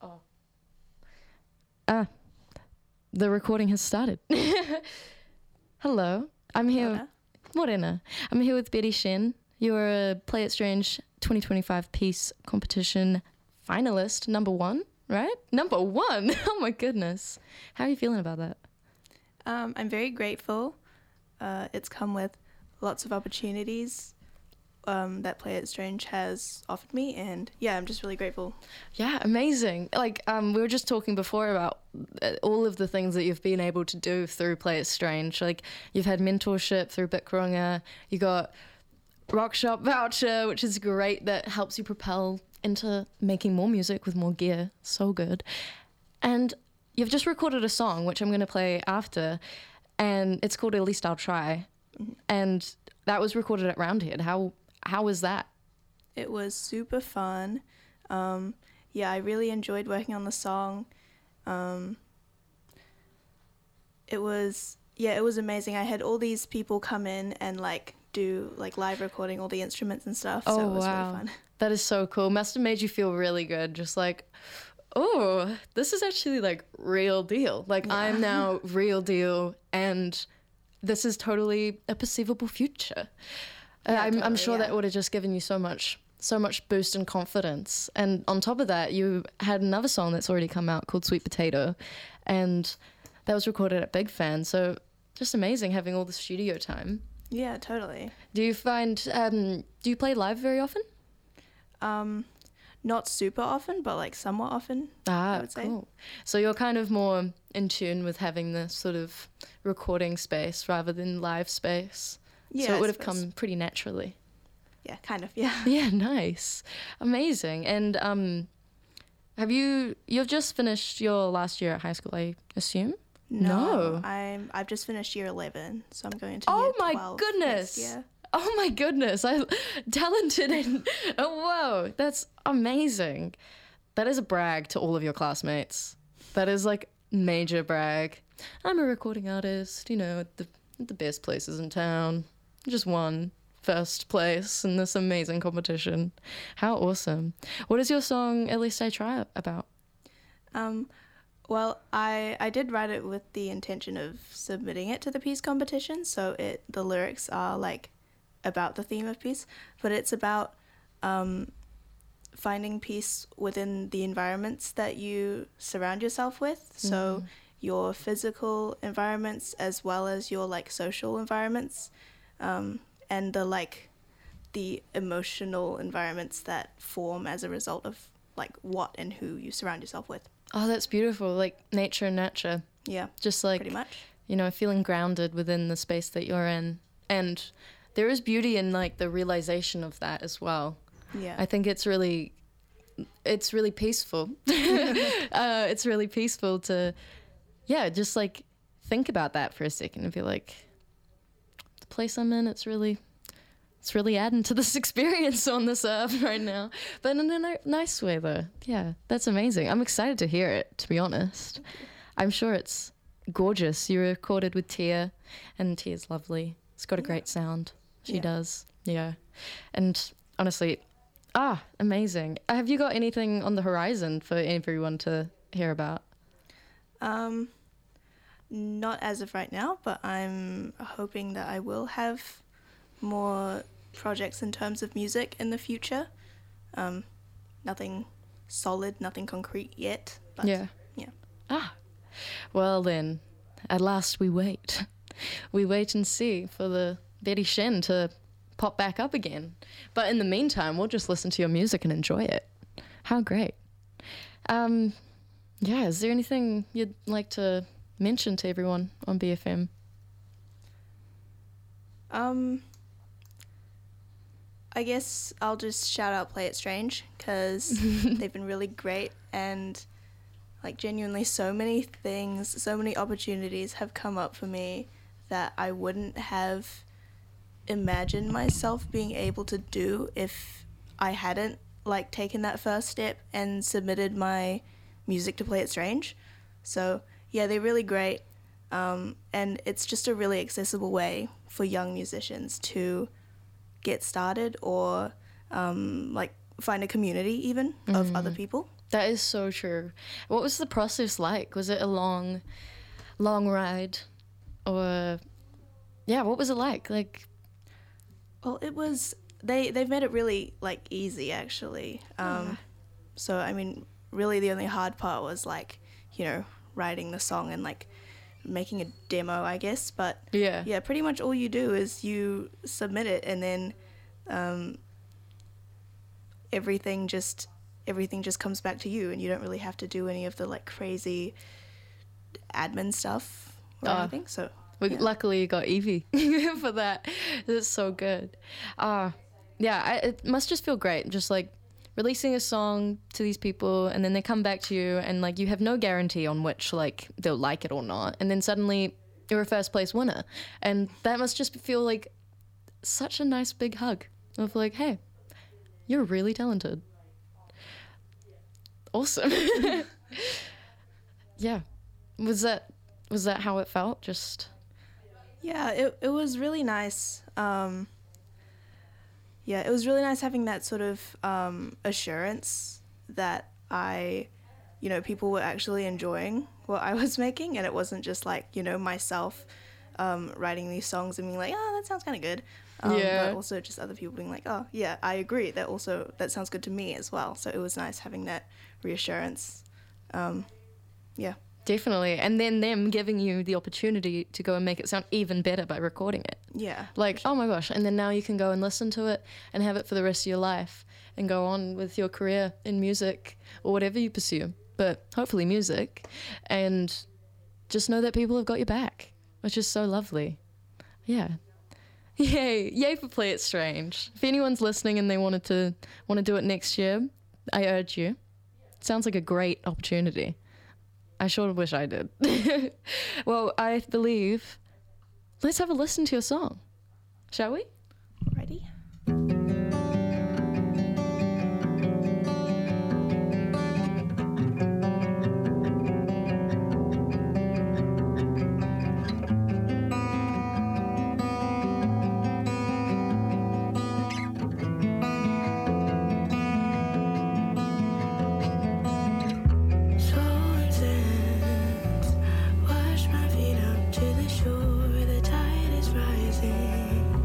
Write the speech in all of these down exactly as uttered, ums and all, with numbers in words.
Oh. Ah, the recording has started. Hello, I'm here. Morena. Morena. I'm here with Betty Shen. You're a Play It Strange twenty twenty-five Peace Competition finalist, number one, right? Number one? Oh my goodness. How are you feeling about that? Um, I'm very grateful. Uh, it's come with lots of opportunities um, that Play It Strange has offered me, and yeah, I'm just really grateful. Yeah, amazing. Like, um, we were just talking before about uh, all of the things that you've been able to do through Play It Strange. Like, you've had mentorship through Bitkrunga, you got Rockshop voucher, which is great, that helps you propel into making more music with more gear. So good. And you've just recorded a song, which I'm going to play after, and it's called At Least I'll Try. Mm-hmm. And that was recorded at Roundhead. How how was that? It was super fun. Um, yeah, I really enjoyed working on the song. Um, it was, yeah, it was amazing. I had all these people come in and like do like live recording all the instruments and stuff. Oh, so it was wow. really fun. That is so cool. Must have made you feel really good. Just like, oh, this is actually like real deal. Like, Yeah. I'm now real deal, and this is totally a perceivable future. Uh, Yeah, I'm, I'm totally, sure yeah. that would have just given you so much, so much boost and confidence. And on top of that, you had another song that's already come out called Sweet Potato, and that was recorded at Big Fan. So just amazing having all the studio time. Yeah, totally. Do you find, um, do you play live very often? Um, not super often, but like somewhat often. Ah, I would say. cool. So you're kind of more in tune with having this sort of recording space rather than live space. Yeah, so it I would have suppose. come pretty naturally. Yeah, kind of. Yeah. Yeah, nice. Amazing. And um, have you, you've just finished your last year at high school, I assume? No. I'm. I've just finished year eleven, so I'm going to. Oh year my twelve goodness. Next year. Oh my goodness. I talented and oh whoa, that's amazing. That is a brag to all of your classmates. That is like major brag. I'm a recording artist, you know, at the at the best places in town. Just won first place in this amazing competition. How awesome. What is your song At Least I Try about? Um, well, I I did write it with the intention of submitting it to the peace competition, so it the lyrics are like about the theme of peace, but it's about um, finding peace within the environments that you surround yourself with. So your physical environments as well as your like social environments, um, and the like the emotional environments that form as a result of like what and who you surround yourself with. Oh, that's beautiful. Like nature and nurture. Yeah, Just like, pretty much. you know, feeling grounded within the space that you're in. And there is beauty in like the realization of that as well. Yeah. I think it's really, it's really peaceful. uh, it's really peaceful to, yeah, just like think about that for a second and be like, the place I'm in, it's really, it's really adding to this experience on this earth right now. But in a ni- nice way though. Yeah, that's amazing. I'm excited to hear it, to be honest. I'm sure it's gorgeous. You recorded with Tia, and Tia's lovely. It's got a Yeah. great sound. She Yeah. does. Yeah. And honestly, ah, amazing. Have you got anything on the horizon for everyone to hear about? Um, not as of right now, but I'm hoping that I will have more projects in terms of music in the future. Um, nothing solid, nothing concrete yet. But Yeah. yeah. Ah, well then, at last we wait. We wait and see for the Betty Shen to pop back up again. But in the meantime, we'll just listen to your music and enjoy it. How great. Um, yeah, is there anything you'd like to mention to everyone on B F M? Um, I guess I'll just shout out Play It Strange because they've been really great, and like genuinely so many things, so many opportunities have come up for me that I wouldn't have imagined myself being able to do if I hadn't like taken that first step and submitted my music to Play It Strange. So yeah, they're really great, um, and it's just a really accessible way for young musicians to get started or um, like find a community even of other people. That is so true. What was the process like? Was it a long, long ride? Or, yeah, what was it like? Like, Well, it was, they, they've made it really, like, easy, actually. Um, Yeah. So, I mean, really the only hard part was, like, you know, writing the song and, like, making a demo, I guess. But, yeah. yeah, pretty much all you do is you submit it, and then um, everything just everything just comes back to you, and you don't really have to do any of the, like, crazy admin stuff or Oh. anything. So, We, yeah. Luckily, you got Evie for that. It's so good. Uh, yeah, I, it must just feel great. Just like releasing a song to these people, and then they come back to you, and like you have no guarantee on which like they'll like it or not. And then suddenly you're a first place winner, and that must just feel like such a nice big hug of like, hey, you're really talented. Awesome. Yeah. Was that was that how it felt? Just. Yeah, it it was really nice. Um, yeah, it was really nice having that sort of um, assurance that I, you know, people were actually enjoying what I was making, and it wasn't just like, you know, myself um, writing these songs and being like, oh, that sounds kind of good. Um, Yeah. But also just other people being like, oh, yeah, I agree. That also, that sounds good to me as well. So it was nice having that reassurance. Um, yeah. Definitely. And then them giving you the opportunity to go and make it sound even better by recording it. Yeah. Like, oh my gosh. And then now you can go and listen to it and have it for the rest of your life and go on with your career in music or whatever you pursue. But hopefully music. And just know that people have got your back, which is so lovely. Yeah. Yay. Yay for Play It Strange. If anyone's listening and they wanted to want to do it next year, I urge you. Sounds like a great opportunity. I sure wish I did. Well, I believe, let's have a listen to your song. Shall we? Ready? Wash my feet up to the shore, the tide is rising.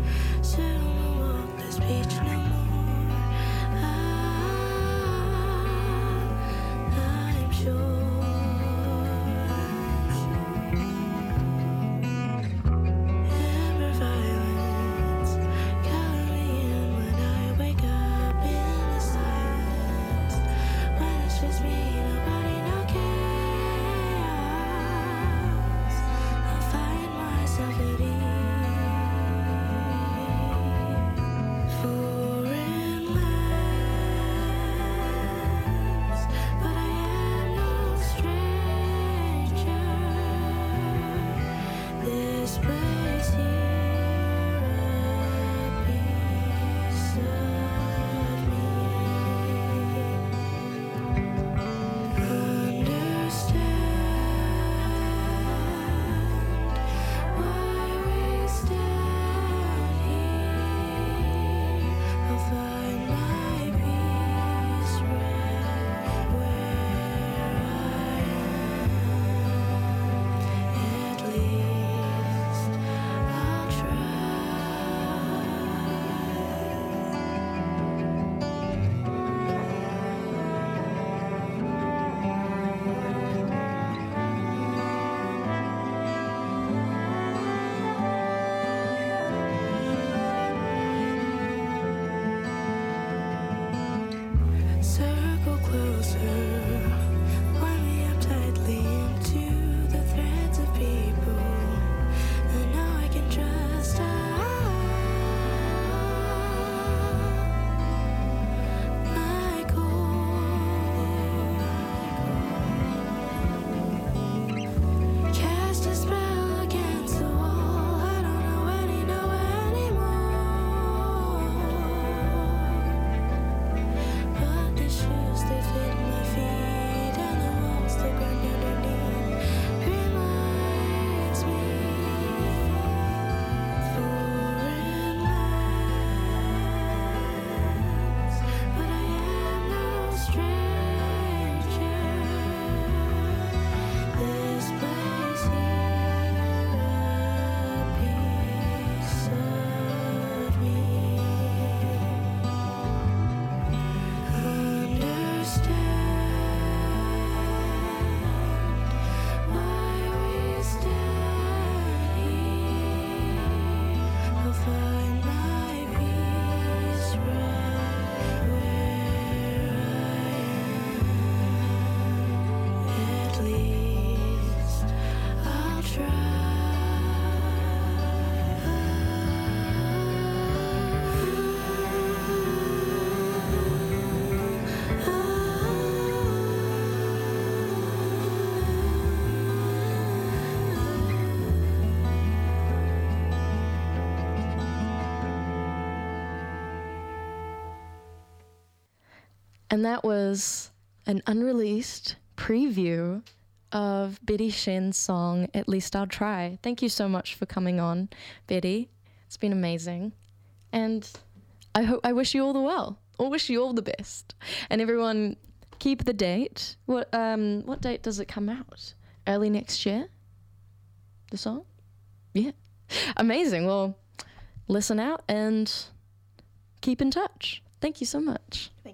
And that was an unreleased preview of Betty Shen's song, At Least I'll Try. Thank you so much for coming on, Betty. It's been amazing. And I hope I wish you all the well. I wish you all the best. And everyone, keep the date. What um what date does it come out? Early next year? The song? Yeah. Amazing. Well, listen out and keep in touch. Thank you so much. Thank